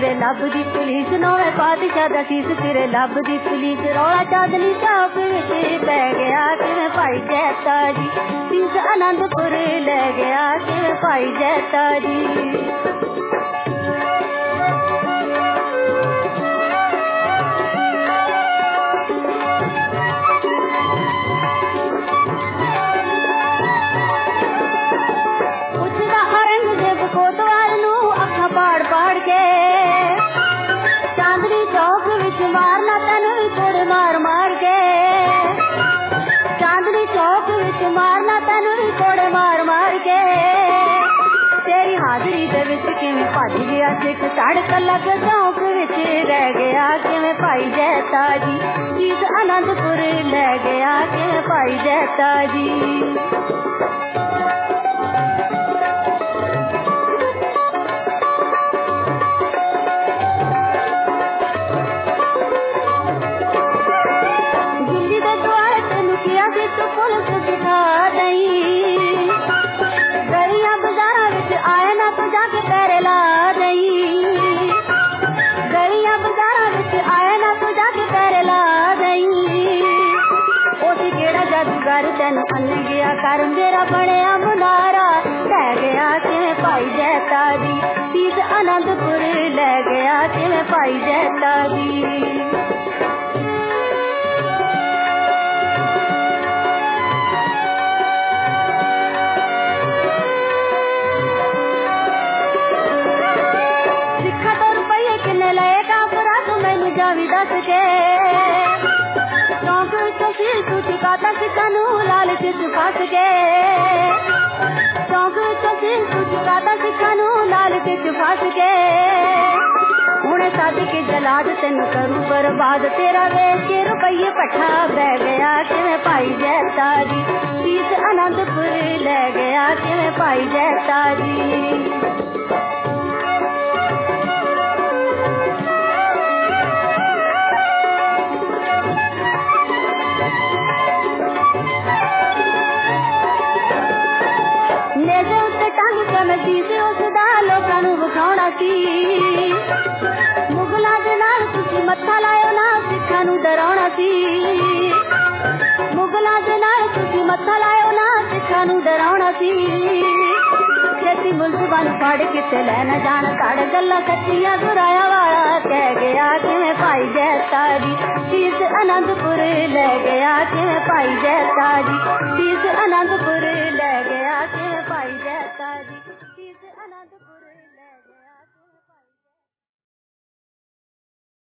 फिरे लब दी पुलिस नौवे पातशाह दा सीस फिरे लब दी पुलिस रौला चांदनी चौक विच पै गया किवें भाई जैता जी सीस आनंदपुर ले गया किवें भाई जैता जी। सिख सड़क लग चौक विच रह गया किवें भाई जैता जी सीस आनंदपुर ले गया किवें भाई जैता जी। दिल्ली दे द्वार तेन किया कि तू पुलिस सिखा दई गलियां बाजारां विच आए ना तू जाके पैरे ला तेन अन गया कर मेरा बनिया मुनारा लै गया किवें भाई जैता जी सीस आनंदपुर ले गया किवें भाई जैता जी। सिखा तो रुपये किन्ने लएगा बुरा तू मैनू जावी दस के चौंक विचों सील तू चुकाता सिखानू लालच च फस गए चौंक विचों सील तू चुकाता सिखानू लालच च फस गए हुणे सद के जलाद तेन करूं बर्बाद तेरा वेच के रुपये पट्ठा बह गया किवें भाई जैता जी सीस आनंदपुर ले गया किवें भाई जैता जी। मुगलों दे नाल तुसी मत्था लायो ना सिखां नूं डराउणा सी मुगलों दे नाल तुसी मत्था लायो ना सिखां नूं डराउणा सी छेती मुलजमां नूं फड़ किते लै ना जाण कड़ गल्लां सच्चियां दुराया वाला कह गया किवें भाई जैता जी सीस आनंदपुर ले गया किवें भाई जैता जी सीस आनंदपुर ले गया किवें भाई जैता जी सीस आनंदपुर।